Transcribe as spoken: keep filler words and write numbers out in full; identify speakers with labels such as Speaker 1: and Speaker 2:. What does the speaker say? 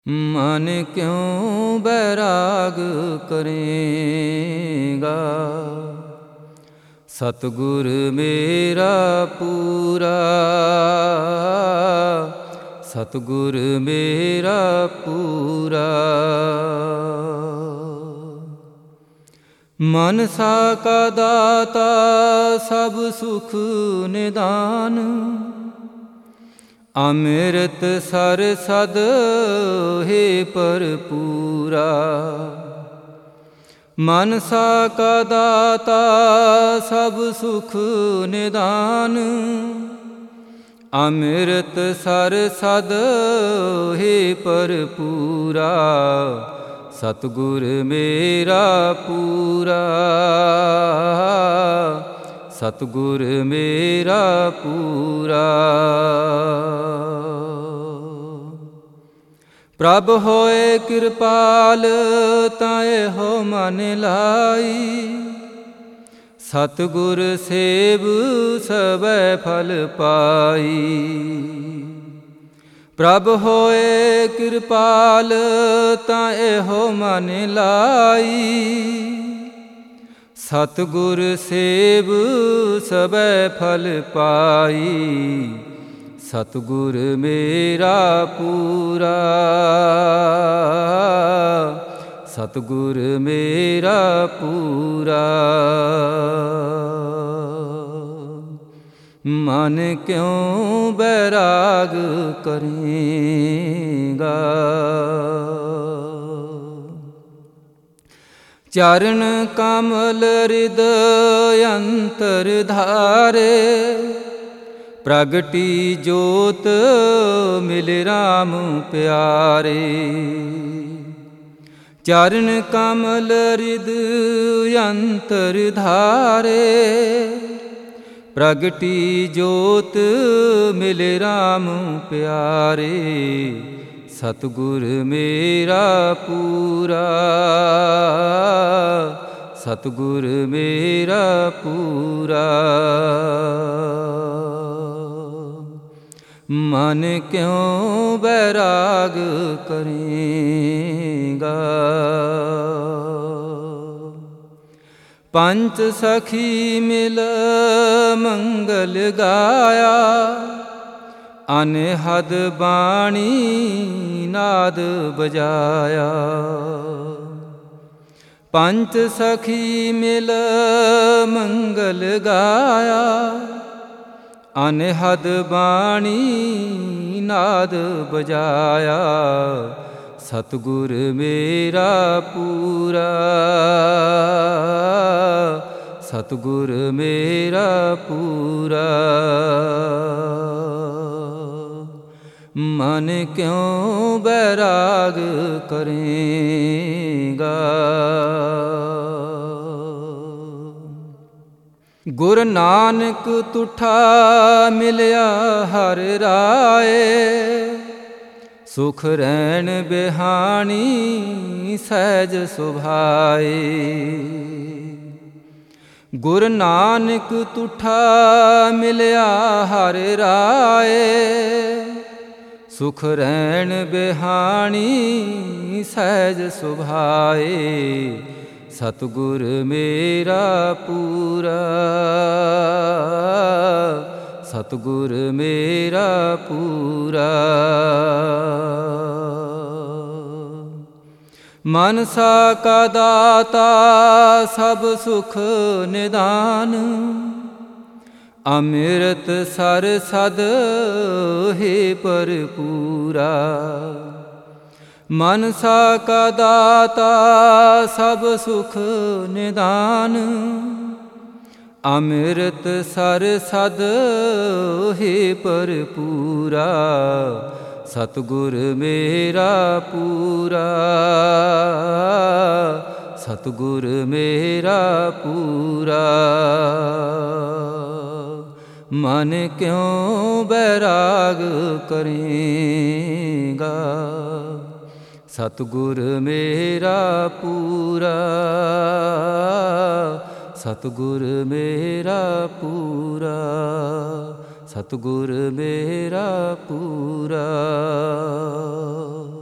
Speaker 1: मन क्यों बैराग करेगा, सतगुर मेरा पूरा, सतगुर मेरा पूरा। मनसा का दाता सब सुख निदान, अमृत सर सद हे भरपूरा। मनसा का दाता सब सुख निदान, अमृत सर सद हे भरपूरा। सतगुर मेरा पूरा, सतगुर मेरा पूरा। प्रभ होए कृपाल ताए हो मन लाई, सतगुर सेव सबै फल पाई। प्रभ होए कृपाल ताए हो मन लाई, सतगुर सेव सबै फल पाई। सतगुर मेरा पूरा, सतगुर मेरा पूरा। मन क्यों बैराग करेगा, चरण कमल हृदय अंतर धारे। प्रगटी जोत मिल राम प्यारे, चरण कमल हृदय अंतर धारे। प्रगटी जोत मिल राम प्यारे। सतगुर मेरा पूरा, सतगुर मेरा पूरा। मन क्यों बैराग करेगा, पंच सखी मिल मंगल गाया। अनहद बाणी नाद बजाया, पंच सखी मिल मंगल गाया। अनहद बाणी नाद बजाया। सतगुर मेरा पूरा, सतगुर मेरा पूरा। मन क्यों बैराग करेगा, गुर नानक तुठा मिलया हर राए। सुख रैन बिहानी सहज सुभाए। गुर नानक तुठा मिलया हर राए। सुख रैन बिहानी सहज सुभाए। सतगुर मेरा पूरा, सतगुर मेरा पूरा। मनसा का दाता सब सुख निदान, अमृत सर सद हे भरपूरा। मनसा का दाता सब सुख निदान, अमृत सर सद हे भरपूरा। सतगुर मेरा पूरा, सतगुर मेरा पूरा। मन क्यों बैराग करेगा, सतगुर मेरा पूरा, सतगुर मेरा पूरा, सतगुर मेरा पूरा।